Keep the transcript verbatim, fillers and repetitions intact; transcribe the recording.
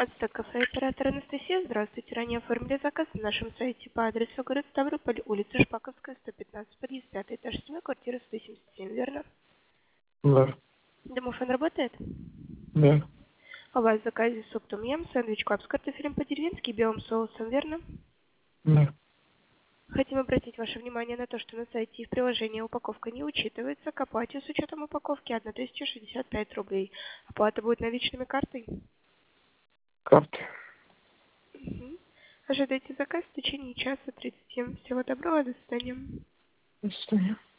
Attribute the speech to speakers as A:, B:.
A: Ацтек кафе, оператор Анастасия. Здравствуйте. Ранее оформили заказ на нашем сайте по адресу город Ставрополь, улица Шпаковская, сто пятнадцать, подъезд пятый этаж, семь, квартира сто семьдесят семь, верно?
B: Да,
A: Домофон работает?
B: да,
A: У вас в заказе суп том-ям, сэндвич клаб с картофелем по-деревенски и белым соусом, верно?
B: да.
A: Хотим обратить ваше внимание на то, что на сайте и в приложении упаковка не учитывается. К оплате с учетом упаковки тысяча шестьдесят пять рублей. Оплата будет наличными картой.
B: Карты.
A: Мгм. Ожидайте заказ в течение часа тридцати. Всего доброго, до свидания.
B: До свидания.